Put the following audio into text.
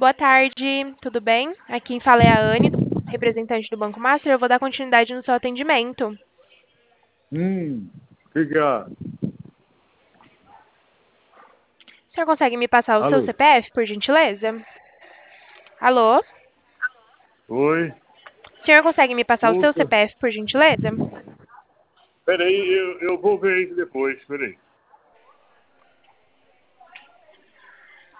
Boa tarde, tudo bem? Aqui quem fala é a Anne, representante do Banco Master. Eu vou dar continuidade no seu atendimento. Obrigado. O senhor consegue me passar o seu Alô? CPF, por gentileza? Alô? Oi? O senhor consegue me passar o seu Puta. CPF, por gentileza? Peraí, eu vou ver isso depois, peraí.